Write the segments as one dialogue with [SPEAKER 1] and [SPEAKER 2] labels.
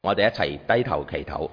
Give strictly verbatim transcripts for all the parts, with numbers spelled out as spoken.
[SPEAKER 1] 我哋一齊低頭祈禱。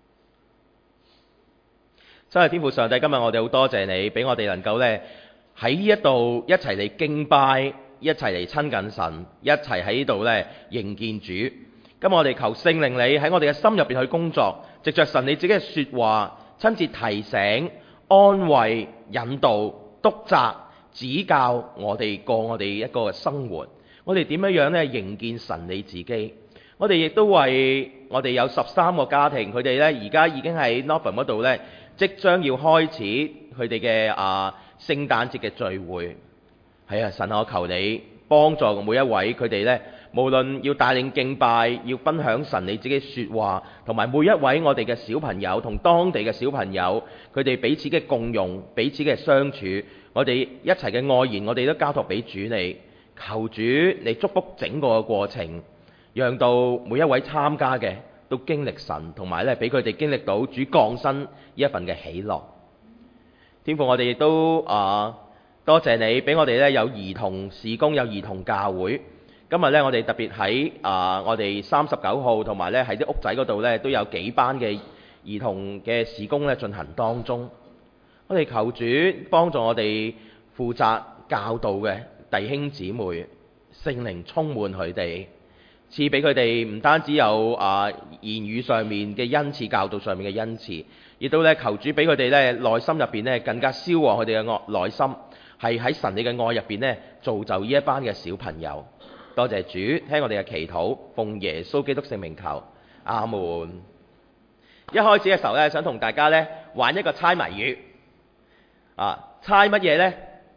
[SPEAKER 1] 真係天父上帝，今日我哋好多謝你，俾我哋能夠呢喺呢一度一齊嚟敬拜，一齊嚟親近神，一齊喺呢度呢迎見主。今日我哋求聖靈你喺我哋嘅心入邊去工作，藉着神你自己嘅說話，親自提醒、安慰、引導、督責、指教我哋過我哋一個生活。我哋點樣樣呢迎見神你自己？我哋亦都為我哋有十三個家庭，佢哋呢而家已經喺 Northern 嗰度呢，即將要開始佢哋嘅啊聖誕節嘅聚會。係啊，神我求你幫助每一位佢哋呢，無論要帶領敬拜，要分享神你自己說話，同埋每一位我哋嘅小朋友同當地嘅小朋友，佢哋彼此嘅共用，彼此嘅相處，我哋一齊嘅愛言，我哋都交託俾主你。求主你祝福整個嘅過程，讓到每一位參加嘅都經歷神，同埋咧俾佢哋經歷到主降生呢一份嘅喜樂。天父，我哋亦都啊多謝你俾我哋咧有兒童事工，有兒童教會。今日咧我哋特別喺啊我哋三十九號同埋咧喺啲屋仔嗰度咧都有幾班嘅兒童嘅事工咧進行當中。我哋求主幫助我哋負責教導嘅弟兄姊妹，聖靈充滿佢哋，賜俾佢哋唔單止有啊言語上面嘅恩賜，教導上面嘅恩賜，亦都咧求主俾佢哋咧內心入邊咧更加燒旺佢哋嘅愛內心，係喺神你嘅愛入邊咧造就呢一班嘅小朋友。多謝主，聽我哋嘅祈禱，奉耶穌基督聖名求，阿門。一開始嘅時候咧，想同大家咧玩一個猜謎語，啊，猜乜嘢呢？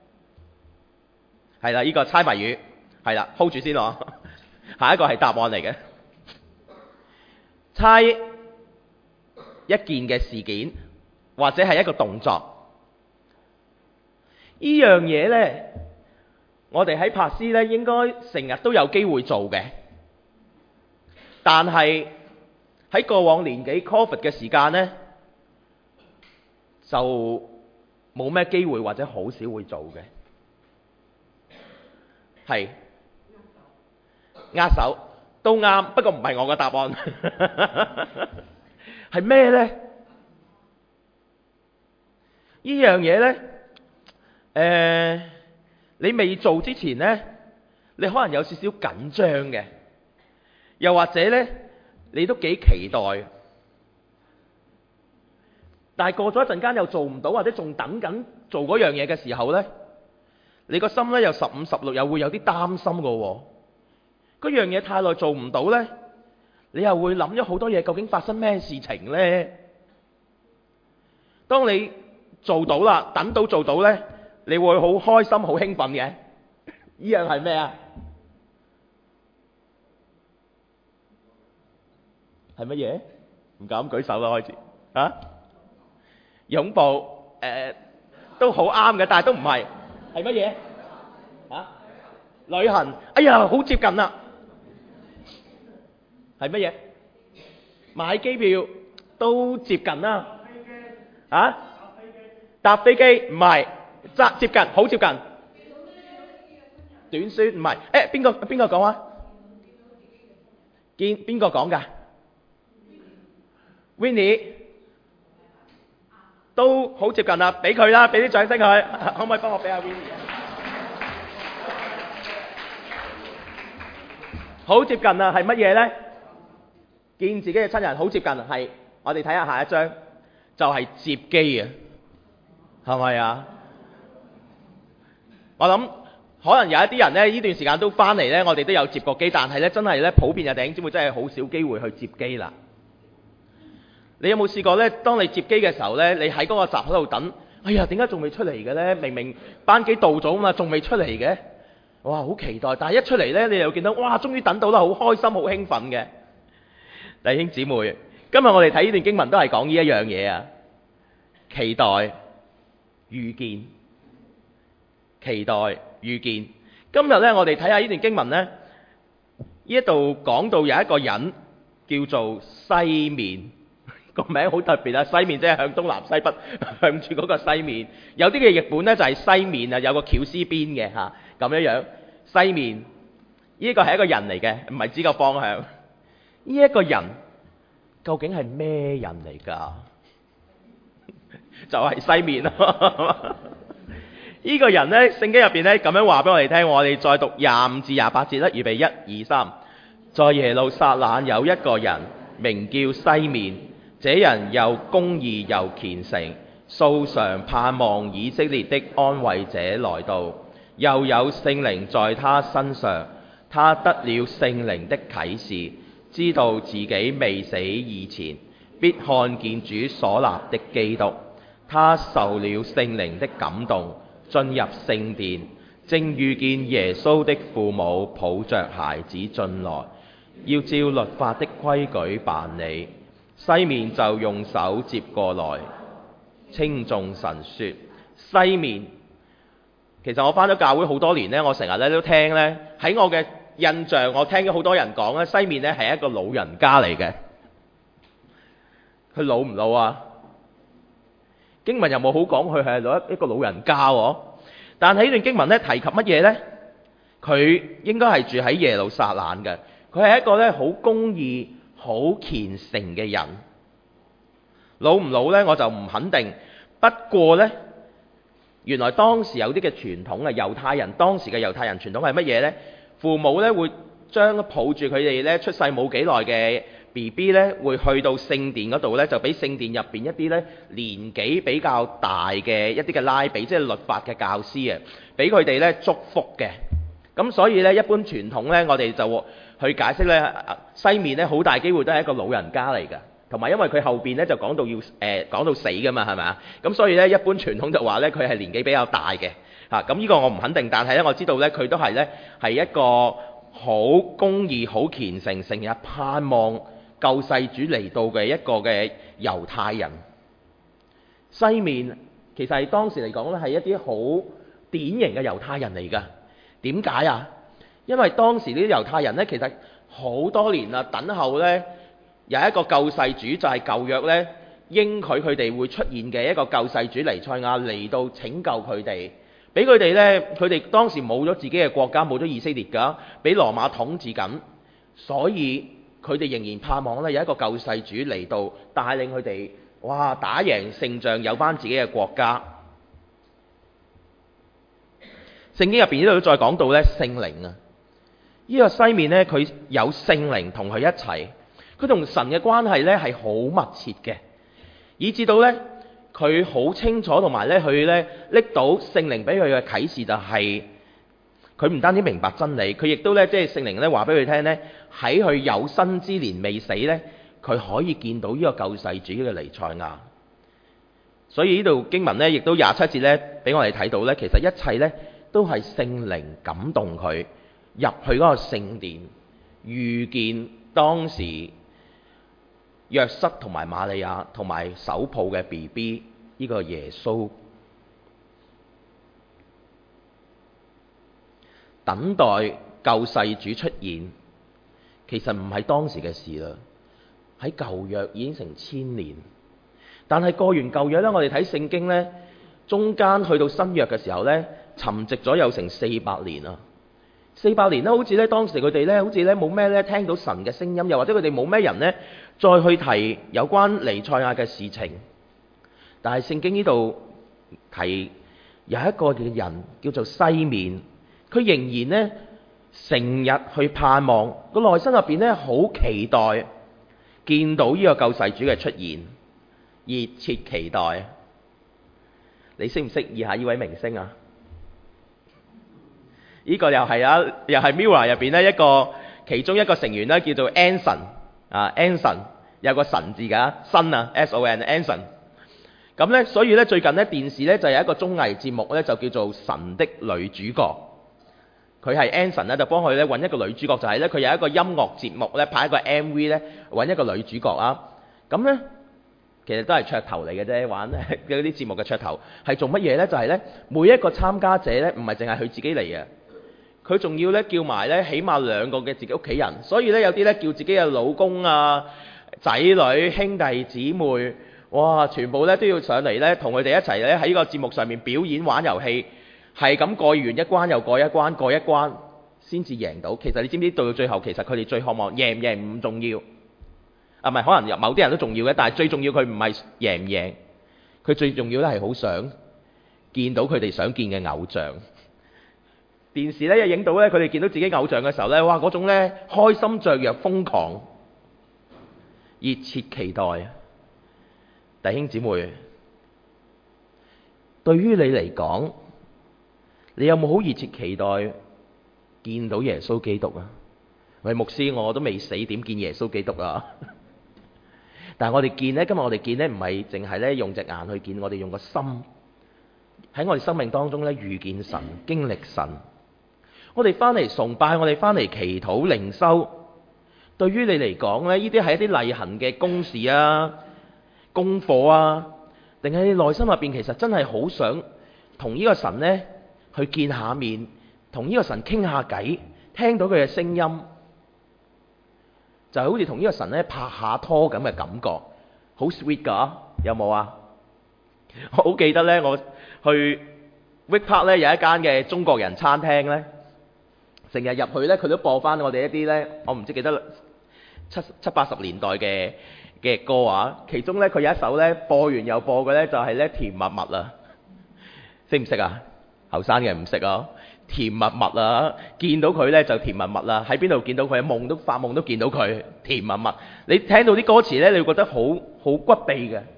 [SPEAKER 1] 係啦，呢個猜謎語係啦 ，hold 住先咯。下一個係答案嚟嘅，猜一件嘅事件或者係一個動作。呢樣嘢呢，我哋喺柏斯呢應該成日都有機會做嘅，但係喺過往年幾 Covid 嘅時間呢，就冇咩機會或者好少會做嘅。係握手都啱，不過唔係我嘅答案。係咩呢？呢樣嘢呢，誒，你未做之前呢，你可能有少少緊張嘅，又或者呢，你都幾期待，但係過咗一陣間又做唔到，或者仲等緊做嗰樣嘢嘅時候呢，你個心咧又十五十六，又會有啲擔心嘅喎。嗰樣嘢太耐做唔到呢，你又會諗咗好多嘢，究竟發生咩事情呢？當你做到啦，等到做到呢，你會好開心、好興奮嘅。呢樣係咩啊？係乜嘢？唔敢舉手啦，開始啊！擁抱誒、呃、都好啱嘅，但係都唔係。係乜嘢？啊？旅行？哎呀，好接近啦！係乜嘢？買機票都接近啦。啊？搭飛機？唔係，揸接近，好接近。短宣？唔係。誒，邊個邊個講啊？見邊個講㗎 ？Winnie 都好接近啦，俾佢啦，俾啲掌聲佢。可唔可以幫我俾下 Winnie 啊？好接近啊，係乜嘢呢？見自己嘅親人，好接近，係我哋睇下下一張，就係接機啊，係咪啊？我諗可能有一啲人呢，呢段時間都翻嚟呢，我哋都有接過機，但係呢，真係呢，普遍嘅弟兄姊妹真係好少機會去接機啦。你有冇試過呢？當你接機嘅時候呢，你喺嗰個閘嗰度等，哎呀，點解仲未出嚟嘅呢？明明班機到咗嘛，仲未出嚟嘅，哇，好期待！但係一出嚟呢，你又見到，哇，終於等到啦，好開心，好興奮嘅。弟兄姊妹，今日我哋睇呢段經文都係講呢一樣嘢啊，期待、預見、期待、預見。今日呢，我哋睇下呢段經文呢，呢一度講到有一個人叫做西面。個名好特別啊！西面即係向東南西北，向住嗰個西面。有啲嘅譯本咧就係西面啊，有個絞絲邊嘅嚇咁樣樣。西面呢個係一個人嚟嘅，唔係指個方向。呢一個人究竟係咩人嚟㗎？就係西面咯。呢個人呢，聖經入邊呢咁樣話俾我哋聽，我哋再讀廿五至廿八節啦，預備一二三。在耶路撒冷有一個人名叫西面，這人又公義又虔誠，素常盼望以色列的安慰者來到，又有聖靈在他身上，他得了聖靈的啟示，知道自己未死以前必看見主所立的基督。他受了聖靈的感動，進入聖殿，正遇見耶穌的父母抱着孩子進來，要照律法的規矩辦理。西面就用手接過來，稱頌神說：西面，其實我返咗教會好多年呢，我成日咧都聽呢，喺我嘅印象，我聽咗好多人講咧，西面呢係一個老人家嚟嘅。佢老唔老啊？經文又冇好講佢係一個老人家喎，但係呢段經文咧提及乜嘢呢？佢應該係住喺耶路撒冷嘅，佢係一個咧好公義、好虔誠嘅人。老唔老呢？我就唔肯定。不過呢，原來當時有啲嘅傳統啊，猶太人當時嘅猶太人傳統係乜嘢呢？父母咧會將抱住佢哋咧出世冇幾耐嘅B B 咧，會去到聖殿嗰度咧，就俾聖殿入邊一啲咧年紀比較大嘅一啲嘅拉比，即係律法嘅教師啊，俾佢哋咧祝福嘅。咁所以咧，一般傳統咧，我哋就去解釋咧，西面咧好大機會都係一個老人家嚟㗎，同埋因為佢後邊咧就講到要誒、呃、講到死㗎嘛，係咪啊？咁所以咧，一般傳統就話咧佢係年紀比較大嘅嚇。咁、啊、呢個我唔肯定，但係咧我知道咧佢都係咧係一個好公義、好虔誠，成日盼望救世主嚟到嘅一個嘅猶太人。西面其實係當時嚟講咧係一啲好典型嘅猶太人嚟㗎。點解啊？因為當時呢啲猶太人咧，其實好多年啦，等候咧有一個救世主，就係舊約咧應許佢哋會出現嘅一個救世主彌賽亞嚟到拯救佢哋，俾佢哋咧，佢哋當時冇咗自己嘅國家，冇咗以色列㗎，俾羅馬統治緊，所以佢哋仍然盼望咧有一個救世主嚟到帶領佢哋，哇！打贏勝仗，有返自己嘅國家。聖經入邊呢度都再講到咧聖靈啊，呢個西面咧佢有聖靈同佢一齊，佢同神嘅關係咧係好密切嘅，以至到咧佢好清楚同埋咧佢咧拎到聖靈俾佢嘅啟示就係佢唔單止明白真理，佢亦都咧即係聖靈咧話俾佢聽咧喺佢有生之年未死咧，佢可以見到呢個救世主嘅彌賽亞。所以呢度經文咧亦都廿七節咧俾我哋睇到咧，其實一切咧都係聖靈感動佢入去嗰個聖殿，遇見當時約瑟同埋瑪利亞同埋手抱嘅 B B 呢個耶穌，等待救世主出現，其實唔係當時嘅事啦，喺舊約已經成千年。但係過完舊約咧，我哋睇聖經咧，中間去到新約嘅時候咧，沉寂咗有成四百年啊！四百年咧，好似咧當時佢哋咧，好似咧冇咩咧聽到神嘅聲音，又或者佢哋冇咩人咧再去提有關彌賽亞嘅事情。但係聖經呢度提有一個嘅人叫做西面，佢仍然咧成日去盼望，個內心入邊咧好期待見到呢個救世主嘅出現，熱切期待。你識唔識以下呢位明星啊？呢個又係啊，又係 Mirror 入邊咧一個其中一個成員咧，叫做 Anson 啊 ，Anson 有個神字㗎，新啊 S O N Anson。咁咧，所以咧最近咧電視咧就有一個綜藝節目咧，就叫做《神的女主角》。佢係 Anson 咧，就幫佢咧揾一個女主角，就係咧佢有一個音樂節目咧，拍一個 M V 咧揾一個女主角啊。咁咧其實都係噱頭嚟嘅啫，玩嗰啲節目嘅噱頭係做乜嘢咧？就係咧每一個參加者咧，唔係淨係佢自己嚟嘅。佢仲要咧叫埋咧，起碼兩個嘅自己屋企人，所以咧有啲咧叫自己嘅老公啊、仔女、兄弟姊妹，哇！全部咧都要上嚟咧，同佢哋一齊咧喺呢個節目上面表演玩遊戲，係咁過完一關又過一關，過一關先至贏到。其實你知唔知到到最後，其實佢哋最渴望贏唔贏唔重要， 啊，唔係，可能有某啲人都重要嘅，但係最重要佢唔係贏唔贏，佢最重要咧係好想見到佢哋想見嘅偶像。電視咧一影到咧，佢哋見到自己偶像嘅時候咧，哇！嗰種咧開心雀躍、瘋狂、熱切期待。弟兄姊妹，對於你嚟講，你有冇好熱切期待見到耶穌基督啊？喂，牧師，我都未死，點見耶穌基督啊？但係我哋見呢，今日我哋見呢，唔係淨係咧用隻眼去見，我哋用個心喺我哋生命當中咧遇見神、經歷神。我哋翻嚟崇拜，我哋翻嚟祈禱靈修，對於你嚟講咧，呢啲係一啲例行嘅公事啊、功課啊，定係你內心入邊其實真係好想同呢個神呢去見下面，同呢個神傾下偈，聽到佢嘅聲音，就係好似同呢個神咧拍下拖咁嘅感覺，好 sweet 㗎，有冇啊？我好記得呢，我去 Wick Park 咧有一間嘅中國人餐廳呢，成日入去呢，佢都播翻我哋一啲呢，我唔知記得七七八十年代嘅嘅歌啊。其中呢，佢有一首呢，播完又播嘅呢，就係呢甜蜜蜜啊，識唔識啊？後生嘅唔識啊。甜蜜蜜啊！見到佢呢就甜蜜蜜啦。喺邊度見到佢？夢都發夢都見到佢甜蜜蜜。你聽到啲歌詞呢，你會覺得好好骨痹嘅。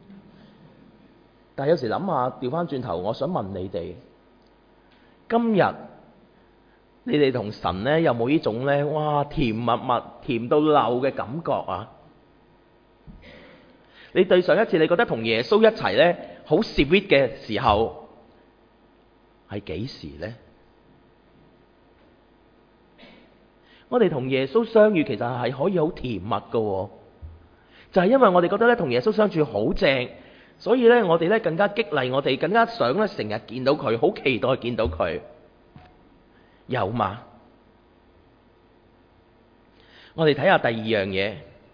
[SPEAKER 1] 但係有時諗下，調翻轉頭，我想問你哋：今日你哋同神呢，有冇呢種呢？哇！甜蜜蜜、甜到漏嘅感覺啊！你對上一次你覺得同耶穌一齊呢，好 sweet 嘅時候係幾時呢？我哋同耶穌相遇其實係可以好甜蜜㗎喎，就係因為我哋覺得咧同耶穌相處好正，所以咧我哋咧更加激勵我哋，更加想咧成日見到佢，好期待見到佢，有嘛？我哋睇下第二樣嘢，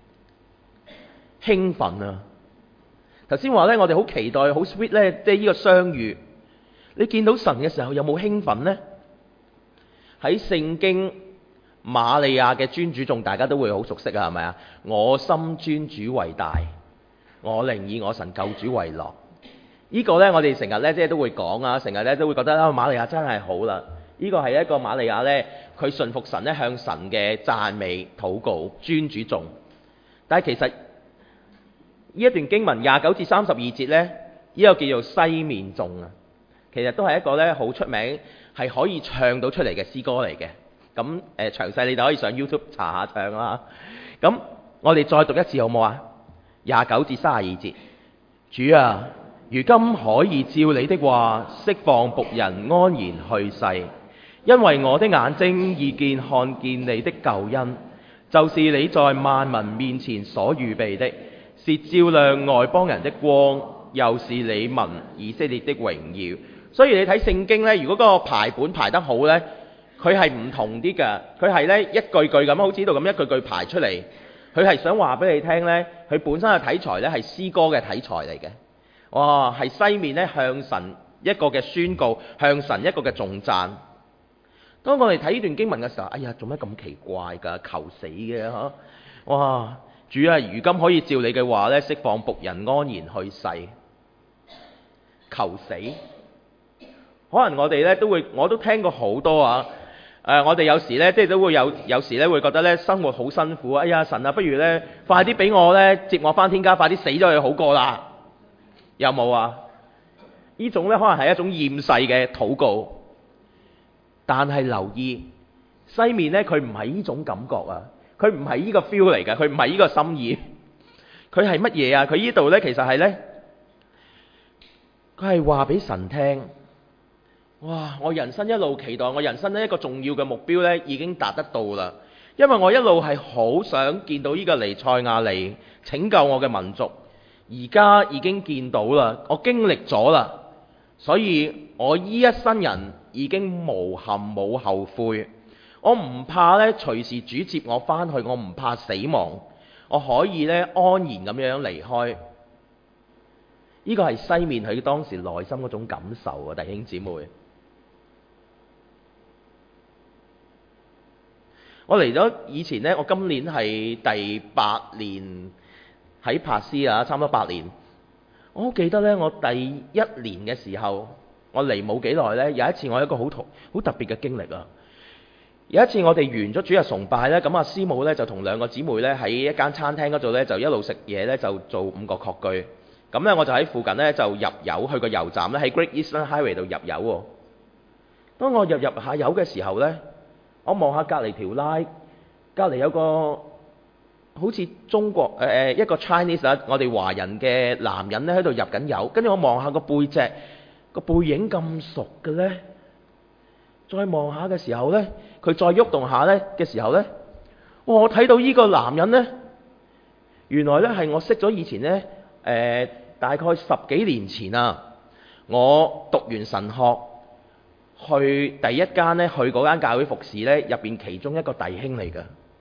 [SPEAKER 1] 興奮啊！頭先話咧我哋好期待，好 sweet 咧，即係呢個相遇。你見到神嘅時候有冇興奮呢？喺聖經瑪利亞嘅尊主頌，大家都會好熟悉啊，係咪啊？我心尊主為大，我靈以我神救主為樂。呢個呢，我哋成日呢，即係都會講啊，成日呢都會覺得啊，瑪利亞真係好啦。呢個係一個瑪利亞呢，佢信服神呢，向神嘅讚美禱告尊主頌。但係其實呢一段經文廿九至三十二節呢，呢個叫做西面頌啊，其實都係一個呢好出名，係可以唱到出嚟嘅詩歌嚟嘅。咁誒、呃、詳細你哋可以上 YouTube 查下唱啦。咁我哋再讀一次好冇啊？廿九至三十二節，主啊，如今可以照你的話釋放僕人安然去世，因為我的眼睛已見看見你的救恩，就是你在萬民面前所預備的，是照亮外邦人的光，又是你民以色列的榮耀。所以你睇聖經呢，如果嗰個排本排得好呢，佢係唔同啲嘅，佢係呢一句句咁，好似呢度咁一句句排出嚟。佢係想話俾你聽呢，佢本身嘅題材呢係詩歌嘅題材嚟嘅。哇，係西面呢向神一個嘅宣告，向神一個嘅頌讚。當我哋睇呢段經文嘅時候，哎呀，做咩咁奇怪㗎？求死嘅嚇！哇，主啊，如今可以照你嘅話呢，釋放僕人安然去世，求死。可能我哋呢都會，我都聽過好多啊。誒、呃，我哋有時咧，即係都會有，有時咧會覺得咧生活好辛苦。哎呀，神啊，不如咧快啲俾我咧接我返天家，快啲死咗佢好過啦。有冇啊？呢種咧可能係一種厭世嘅禱告，但係留意西面咧，佢唔係呢種感覺啊，佢唔係呢個 feel 嚟嘅，佢唔係呢個心意，佢係乜嘢啊？佢呢度咧其實係咧，佢係話俾神聽。哇！我人生一路期待，我人生呢一個重要嘅目標呢已經達得到啦。因為我一路係好想見到呢個彌賽亞嚟拯救我嘅民族，而家已經見到啦，我經歷咗啦，所以我呢一生人已經無憾冇後悔。我唔怕呢隨時主接我返去，我唔怕死亡，我可以呢安然咁樣離開。呢個係西面佢當時內心嗰種感受啊，弟兄姊妹。 我嚟咗以前呢，我今年係第八年喺柏斯啊，差唔多八年。我好記得呢，我第一年嘅時候，我嚟冇幾耐呢，有一次我有一個好好特別嘅經歷啊。有一次我哋完咗主日崇拜呢，咁阿師母呢就同兩個姊妹呢喺一間餐廳嗰度呢，就一路食嘢呢，就做五個確據。咁呢，我就喺附近呢，就入油去個油站呢，喺 Great Eastern Highway 度入油喎。當我入入下油嘅時候呢，我望下隔離條拉，隔離有個好似中國誒、呃、一個 Chinese 啊，我哋華人嘅男人呢喺度入緊油，跟住我望下個背脊，個背影咁熟嘅呢。再望下嘅時候呢，佢再喐動下呢嘅時候呢，我睇到呢個男人呢，原來呢係我識咗以前呢，誒、呃、大概十幾年前啊，我讀完神學去第一間呢，去嗰間教會服侍呢，入邊其中一個弟兄嚟㗎。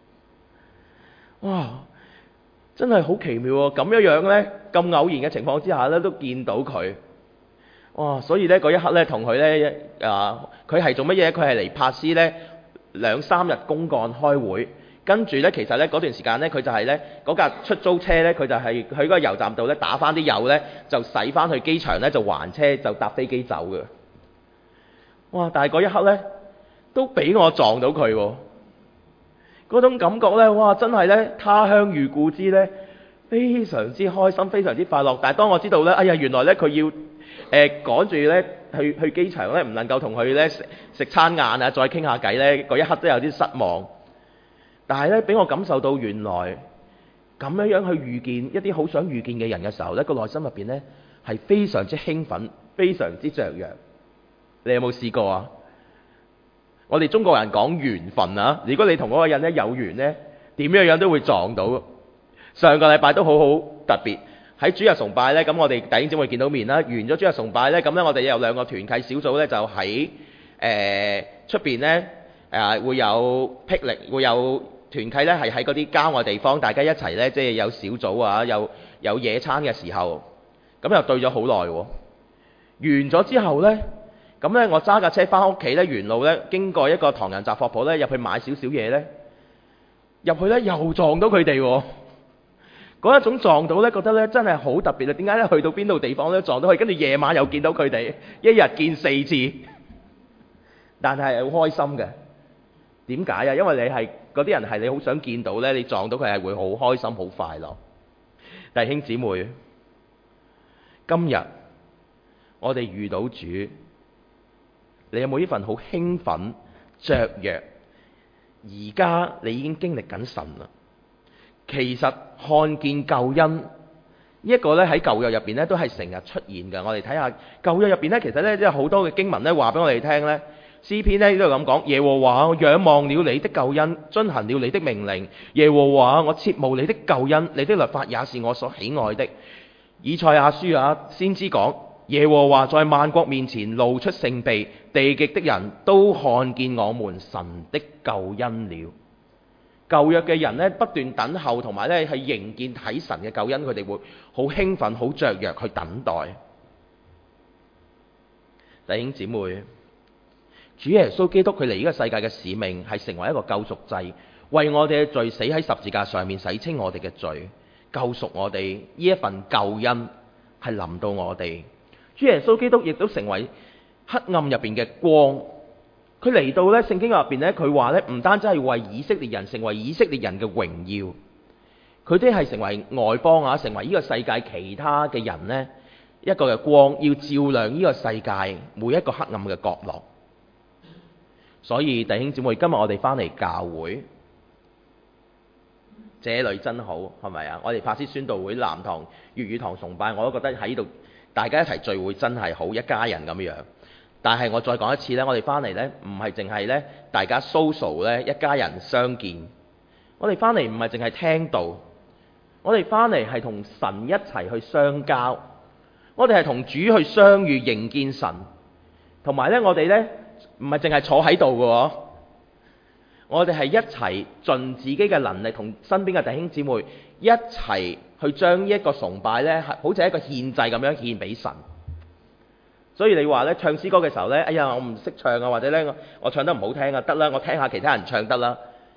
[SPEAKER 1] 哇！真係好奇妙喎，咁樣樣呢，咁偶然嘅情況之下呢，都見到佢。哇！所以咧嗰一刻咧，同佢咧啊，佢係做乜嘢？佢係嚟柏斯咧兩三日公幹開會，跟住咧其實咧嗰段時間咧，佢就係咧嗰架出租車咧，佢就係去嗰個油站度咧打翻啲油咧，就駛翻去機場咧就還車，就搭飛機走嘅。哇！但係嗰一刻咧，都俾我撞到佢喎，嗰種感覺咧，哇！真係咧他鄉遇故知咧，非常之開心，非常之快樂。但係當我知道咧，哎呀，原來咧佢要誒趕住咧去去機場咧，唔能夠同佢咧食食餐晏啊，再傾下偈咧，嗰一刻都有啲失望。但係咧，俾我感受到原來咁樣樣去遇見一啲好想遇見嘅人嘅時候咧，個內心入邊咧係非常之興奮，非常之雀躍。你有冇試過啊？我哋中國人講緣分啊，如果你同嗰個人咧有緣咧，點樣樣都會撞到。上個禮拜都好好特別。喺主日崇拜呢，咁我哋弟兄姊妹見到面啦。完咗主日崇拜呢，咁呢我哋有兩個團契小組呢，就喺誒出邊呢，誒、呃、會有霹靂，會有團契呢，係喺嗰啲郊外地方，大家一齊呢，即係有小組啊，有有野餐嘅時候，咁又對咗好耐喎。完咗之後呢，咁呢我揸架車翻屋企呢，沿路呢，經過一個唐人雜貨鋪呢，入去買少少嘢呢，入去呢，又撞到佢哋喎。嗰一種撞到咧，覺得咧真係好特別啊！點解咧去到邊度地方咧撞到佢，跟住夜晚又見到佢哋，一日見四次，但係好開心嘅。點解啊？因為你係嗰啲人係你好想見到咧，你撞到佢係會好開心、好快樂。弟兄姊妹，今日我哋遇到主，你有冇呢份好興奮、雀躍？而家你已經經歷緊神啦。其實看見救恩呢一個咧喺舊約入邊咧都係成日出現嘅。我哋睇下舊約入邊咧，其實咧即係好多嘅經文咧話俾我哋聽咧。詩篇咧都係咁講：耶和華，我仰望了你的救恩，遵行了你的命令。耶和華，我切慕你的救恩，你的律法也是我所喜愛的。以賽亞書啊，先知講：耶和華在萬國面前露出聖臂，地極的人都看見我們神的救恩了。舊約嘅人咧不斷等候，同埋咧係迎見睇神嘅救恩，佢哋會好興奮、好雀躍去等待。弟兄姊妹，主耶穌基督佢嚟呢個世界嘅使命係成為一個救贖祭，為我哋嘅罪死喺十字架上面，洗清我哋嘅罪，救贖我哋。呢一份救恩係臨到我哋。主耶穌基督亦都成為黑暗入邊嘅光。佢嚟到咧，聖經入邊咧，佢話咧唔單止係為以色列人成為以色列人嘅榮耀，佢哋係成為外邦啊，成為呢個世界其他嘅人呢一個嘅光，要照亮呢個世界每一個黑暗嘅角落。所以弟兄姊妹，今日我哋翻嚟教會，這裏真好，係咪啊？我哋柏斯宣道會南堂粵語堂崇拜，我都覺得喺呢度大家一齊聚會真係好，一家人咁樣。但係我再講一次咧，我哋翻嚟咧唔係淨係咧大家 social 咧一家人相見，我哋翻嚟唔係淨係聽道，我哋翻嚟係同神一齊去相交，我哋係同主去相遇迎見神，同埋咧我哋咧唔係淨係坐喺度嘅，我哋係一齊盡自己嘅能力，同身邊嘅弟兄姊妹一齊去將呢一個崇拜咧，好似一個獻祭咁樣獻俾神。所以你話咧唱詩歌嘅時候咧，哎呀我唔識唱啊，或者咧我我唱得唔好聽啊，得啦，我聽下其他人唱得啦。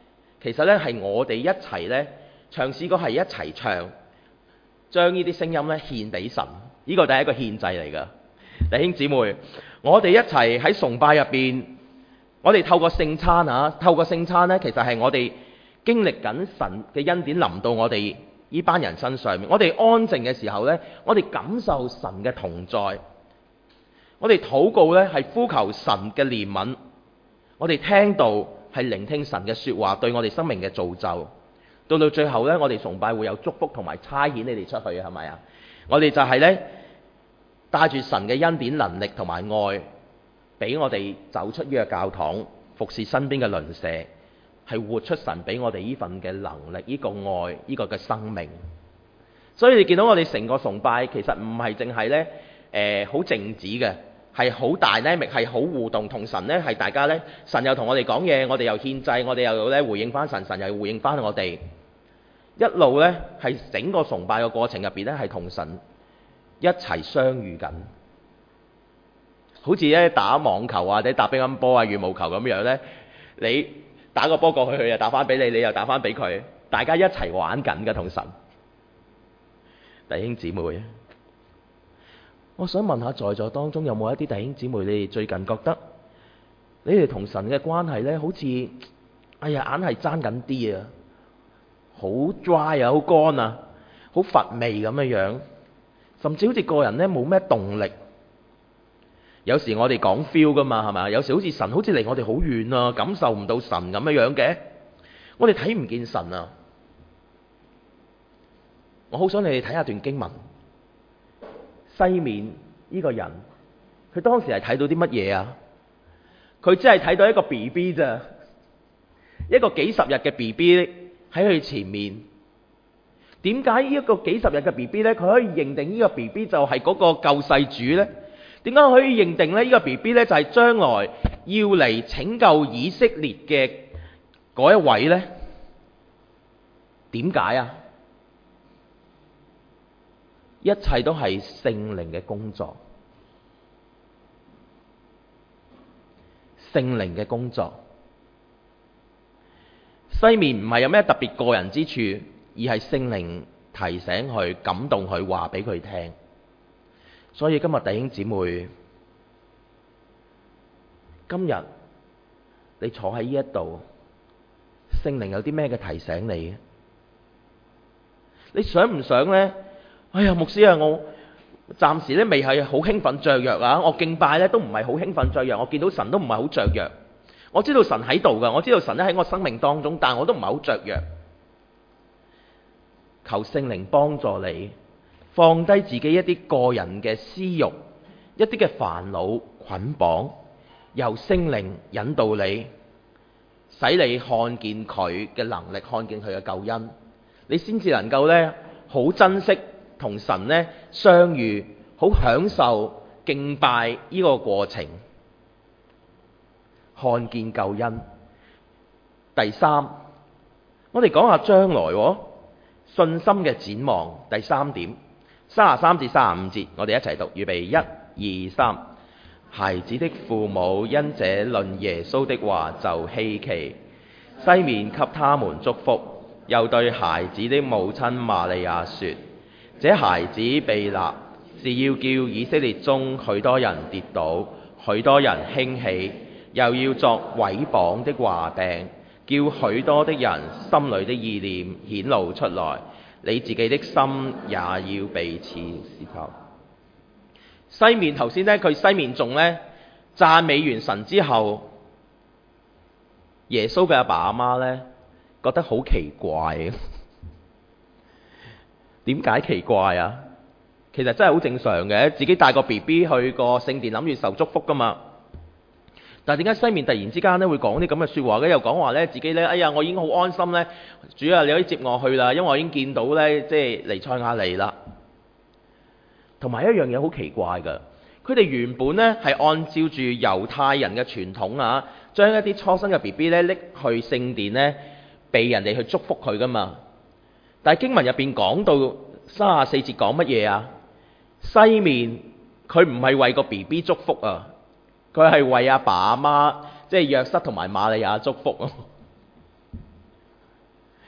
[SPEAKER 1] 其實呢係我哋一齊呢唱詩歌，係一齊唱，將呢啲聲音呢獻俾神。呢個第一個獻祭嚟㗎，弟兄姊妹，我哋一齊喺崇拜入邊，我哋透過聖餐啊，透過聖餐呢，其實係我哋經歷緊神嘅恩典臨到我哋呢班人身上面。我哋安靜嘅時候呢，我哋感受神嘅同在，我哋禱告呢係呼求神嘅憐憫，我哋聽到係聆聽神嘅說話對我哋生命嘅造就。到到最後呢，我哋崇拜會有祝福同埋差遣你哋出去，係咪啊？我哋就係呢，帶住神嘅恩典、能力同埋愛，俾我哋走出呢個教堂，服侍身邊嘅鄰舍，係活出神俾我哋呢份嘅能力、呢個愛、呢個嘅生命。所以你見到我哋成個崇拜其實唔係淨係呢誒好靜止嘅，係好dynamic，係好互動，同神呢係大家呢，神又同我哋講嘢，我哋又獻祭，我哋又呢回應翻神，神又回應翻我哋。一路呢，係整個崇拜嘅過程入邊呢，係同神一齊相遇緊，好似咧打網球啊，或者打乒乓波啊、羽毛球咁樣呢，你打個波過去，佢又打翻俾你，你又打翻俾佢，大家一齊玩緊嘅同神。弟兄姊妹，我想問下在座當中有冇一啲弟兄姊妹，你哋最近覺得你哋同神嘅關係呢，好似哎呀硬係爭緊啲啊，好 dry 啊，好乾啊，好乏味咁樣樣，甚至好似個人呢冇咩動力。有時我哋講 feel 噶嘛，係咪？有時好似神好似離我哋好遠啊，感受唔到神咁樣樣嘅，我哋睇唔見神啊。我好想你哋睇下段經文，西面呢個人，佢當時係睇到啲乜嘢啊？佢只係睇到一個 B B 咋，一個幾十日嘅 B B 喺佢前面。點解呢一個幾十日嘅 B B 呢？佢可以認定呢個 B B 就係嗰個救世主呢？點解可以認定呢？呢個 B B 呢，就係將來要嚟拯救以色列嘅嗰一位呢？點解啊？一切都係聖靈嘅工作，聖靈嘅工作。西面唔係有咩特別個人之處，而係聖靈提醒佢、感動佢、話俾佢聽。所以今日弟兄姊妹，今日你坐喺呢一度，聖靈有啲咩嘅提醒你？你想唔想呢？哎呀，牧師啊，我暫時咧未係好興奮雀躍啊！我敬拜咧都唔係好興奮雀躍，我見到神都唔係好雀躍。我知道神喺度噶，我知道神咧喺我生命當中，但我都唔係好雀躍。求聖靈幫助你，放低自己一啲個人嘅私慾，一啲嘅煩惱捆綁，由聖靈引導你，使你看見佢嘅能力，看見佢嘅救恩，你先至能夠咧好珍惜同神咧相遇，好享受敬拜呢個過程，看見救恩。第三，我哋講下將來喎，信心嘅展望。第三點，三十三至三十五節，我哋一齊讀，預備，一、二、三。孩子的父母因這論耶穌的話就希奇，西面給他們祝福，又對孩子的母親瑪利亞說：這孩子被立是要叫以色列中許多人跌倒，許多人興起，又要作毀謗的話柄，叫許多的人心裏的意念顯露出來。你自己的心也要被刺試透。西面頭先呢，佢西面仲呢讚美完神之後，耶穌嘅阿爸阿媽呢覺得好奇怪。點解奇怪啊？其實真係好正常嘅，自己帶個 B B 去個聖殿諗住受祝福噶嘛。但係點解西面突然之間咧會講啲咁嘅説話嘅？又講話咧自己咧，哎呀，我已經好安心咧，主啊，你可以接我去啦，因為我已經見到咧，即係彌賽亞嚟啦。同埋一樣嘢好奇怪㗎，佢哋原本咧係按照住猶太人嘅傳統啊，將一啲初生嘅 B B 咧拎去聖殿咧，俾人哋去祝福佢噶嘛。但係經文入邊講到三十四節講乜嘢啊？西面佢唔係為個 B B 祝福啊，佢係為阿爸阿媽，即係約瑟同埋瑪利亞祝福啊。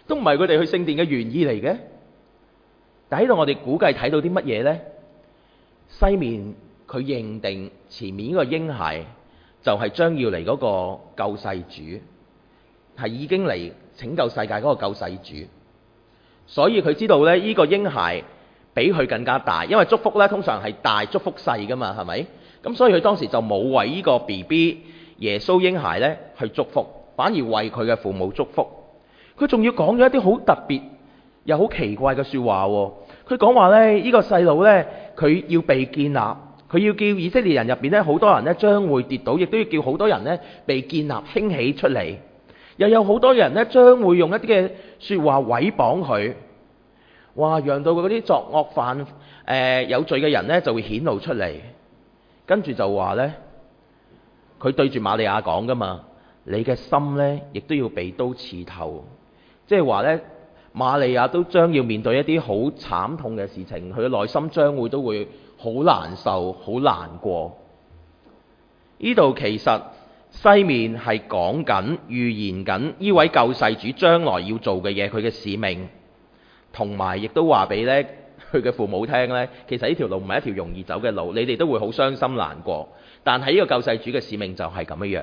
[SPEAKER 1] 都唔係佢哋去聖殿嘅原意嚟嘅。但喺度我哋估計睇到啲乜嘢呢？西面佢認定前面呢個嬰孩就係將要嚟嗰個救世主，係已經嚟拯救世界嗰個救世主。所以佢知道咧，呢個嬰孩比佢更加大，因為祝福咧通常係大祝福細噶嘛，係咪？咁所以佢當時就冇為呢個 B B 耶穌嬰孩咧去祝福，反而為佢嘅父母祝福。佢仲要講咗一啲好特別又好奇怪嘅説話喎。佢講話咧，呢個細路咧，佢要被建立，佢要叫以色列人入邊咧，好多人咧將會跌倒，亦都要叫好多人咧被建立興起出嚟。又有好多人咧將會用一啲嘅説話毀謗佢，哇！讓到嗰啲作惡犯誒、呃、有罪嘅人咧就會顯露出嚟。跟住就話咧，佢對住瑪利亞講噶嘛，你嘅心咧亦都要被刀刺透，即係話咧。瑪利亞都將要面對一啲好慘痛嘅事情，佢嘅內心將會都會好難受、好難過。呢度其實西面係講緊、預言緊呢位救世主將來要做嘅嘢，佢嘅使命，同埋亦都話俾咧佢嘅父母聽咧，其實呢條路唔係一條容易走嘅路，你哋都會好傷心難過。但係呢個救世主嘅使命就係咁樣樣。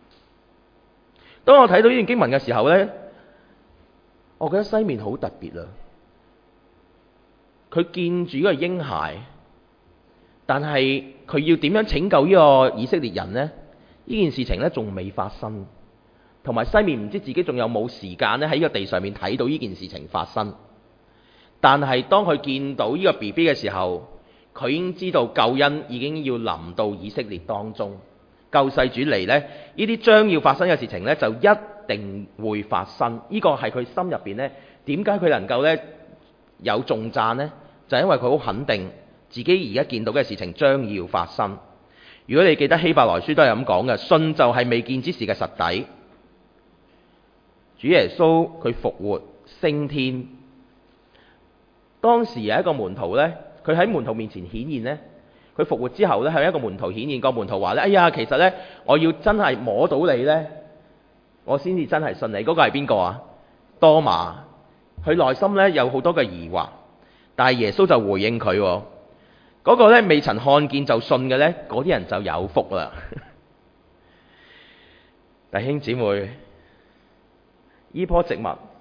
[SPEAKER 1] 當我睇到呢段經文嘅時候咧，我覺得西面好特別啊！佢見住呢個嬰孩，但係佢要點樣拯救呢個以色列人呢？呢件事情咧仲未發生，同埋西面唔知自己仲有冇時間咧喺呢個地上面睇到呢件事情發生。但係當佢見到呢個 B B 嘅時候，佢已經知道救恩已經要臨到以色列當中，救世主嚟呢，呢啲將要發生嘅事情呢，就一定會發生。呢個係佢心入邊呢，點解佢能夠呢有重讚呢？就係因為佢好肯定自己而家見到嘅事情將要發生。如果你記得希伯來書都係咁講嘅，信就係未見之事嘅實底。主耶穌佢復活升天，當時有一個門徒呢，佢喺門徒面前顯現呢。佢復活之後呢，係一個門徒顯現，個門徒話呢：哎呀，其實呢，我要真係摸到你呢，我先至真係信你。嗰個係邊個啊？多馬。佢內心呢有好多嘅疑惑，但係耶穌就回應佢，嗰個呢未曾看見就信嘅呢，嗰啲人就有福啦。弟兄姊妹，呢棵植物，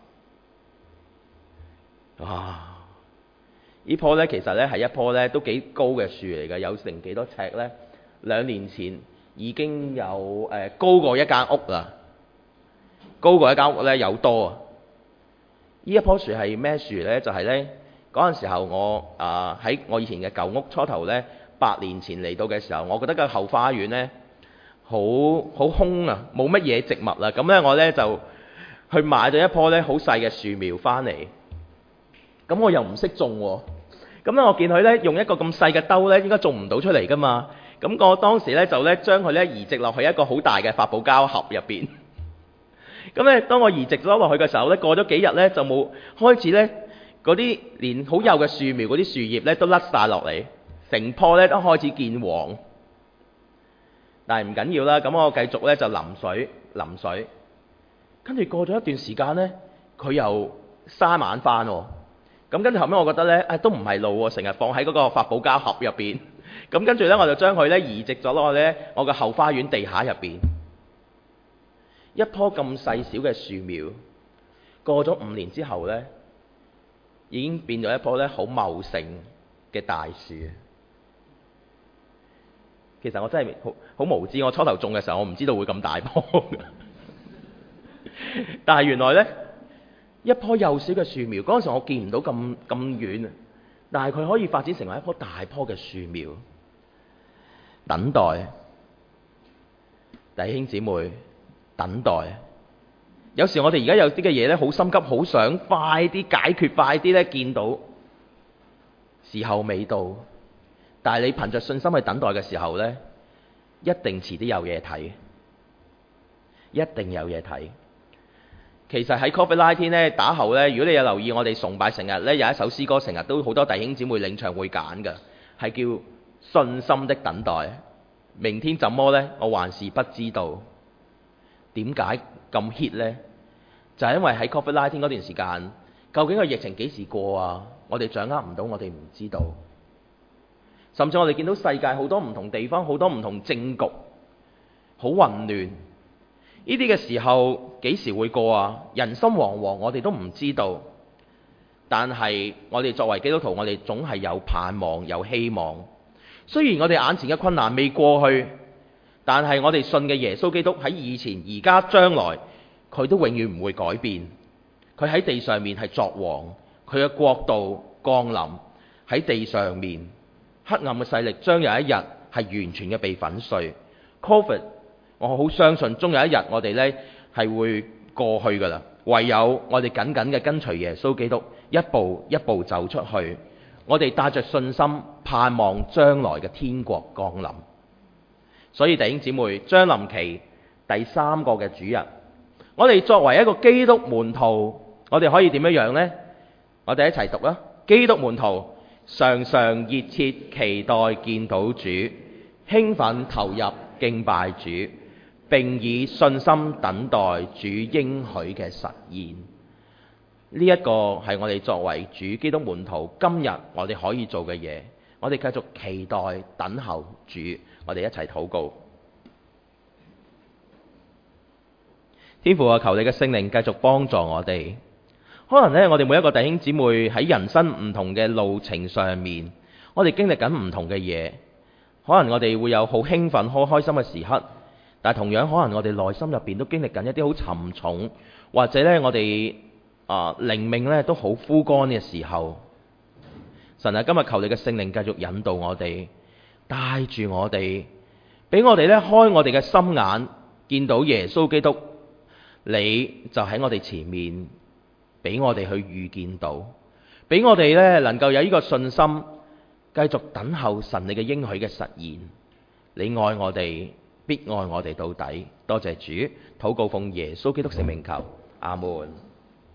[SPEAKER 1] 哇！呢棵呢其實呢係一棵呢都幾高嘅樹嚟嘅，有成幾多尺呢？兩年前已經有誒、呃、高過一間屋啦，高過一間屋呢有多啊！呢一棵樹係咩樹呢？就係、是、呢嗰陣時候我啊喺、呃、我以前嘅舊屋初頭呢，八年前嚟到嘅時候，我覺得個後花園呢好好空啊，冇乜嘢植物啦。咁呢，我呢就去買咗一棵呢好細嘅樹苗翻嚟，咁我又唔識種喎。咁咧，我見佢咧用一個咁細嘅兜咧，應該種唔到出嚟噶嘛。咁我當時咧就咧將佢咧移植落去一個好大嘅發泡膠盒入邊。咁咧，當我移植咗落去嘅時候咧，過咗幾日咧就冇開始咧嗰啲連好幼嘅樹苗嗰啲樹葉咧都甩晒落嚟，成棵咧都開始見黃。但係唔緊要啦，咁我繼續咧就淋水淋水。跟住過咗一段時間咧，佢又生猛翻喎。咁跟住後尾我覺得咧，誒、哎、都唔係路喎，成日放喺嗰個發泡膠盒入邊。咁跟住咧，我就將佢咧移植咗落去咧我嘅後花園地下入邊。一棵咁細小嘅樹苗，過咗五年之後咧，已經變咗一棵咧好茂盛嘅大樹。其實我真係好好無知，我初頭種嘅時候，我唔知道會咁大棵。但係原來咧，一棵幼小嘅樹苗，嗰陣時我見唔到咁咁遠，但係佢可以發展成為一棵大棵嘅樹苗。等待，弟兄姊妹，等待。有時我哋而家有啲嘅嘢咧，好心急，好想快啲解決，快啲咧見到，時候未到。但係你憑着信心去等待嘅時候咧，一定遲啲有嘢睇，一定有嘢睇。其實喺 Covid 十九 咧打後咧，如果你有留意我哋崇拜成日咧有一首詩歌，成日都好多弟兄姊妹領唱會揀嘅，係叫信心的等待。明天怎麼呢？我還是不知道。點解咁 hit 呢？ 就係因為喺 Covid 十九 嗰段時間，究竟個疫情幾時過啊？我哋掌握唔到，我哋唔知道。甚至我哋見到世界好多唔同地方，好多唔同政局，好混亂。呢啲嘅時候幾時會過啊？人心惶惶，我哋都唔知道。但係我哋作為基督徒，我哋總係有盼望、有希望。雖然我哋眼前嘅困難未過去，但係我哋信嘅耶穌基督喺以前、而家、將來，佢都永遠唔會改變。佢喺地上面係作王，佢嘅國度降臨喺地上面，黑暗嘅勢力將有一日係完全嘅被粉碎。Covid， 我好相信終有一日我哋呢係會過去㗎啦。唯有我哋緊緊嘅跟隨耶穌基督，一步一步走出去。我哋帶着信心，盼望將來嘅天國降臨。所以弟兄姊妹，將臨期第三個嘅主日，我哋作為一個基督門徒，我哋可以點樣樣呢？我哋一齊讀啦！基督門徒常常熱切期待見到主，興奮投入敬拜主，並以信心等待主應許嘅實現。呢一個係我哋作為主基督門徒今日我哋可以做嘅嘢。我哋繼續期待等候主，我哋一齊禱告。天父啊，求你嘅聖靈繼續幫助我哋。可能呢，我哋每一個弟兄姊妹喺人生唔同嘅路程上面，我哋經歷緊唔同嘅嘢。可能我哋會有好興奮、好開心嘅時刻，但係同樣可能我哋內心入邊都經歷緊一啲好沉重，或者呢，我哋啊靈命呢都好枯乾嘅時候。神啊，今日求你嘅聖靈繼續引導我哋，帶住我哋，俾我哋咧開我哋嘅心眼，見到耶穌基督，你就喺我哋前面，俾我哋去預見到，俾我哋咧能夠有呢個信心，繼續等候神你嘅應許嘅實現。你愛我哋，必愛我哋到底。多謝主，禱告奉耶穌基督聖名求，阿門。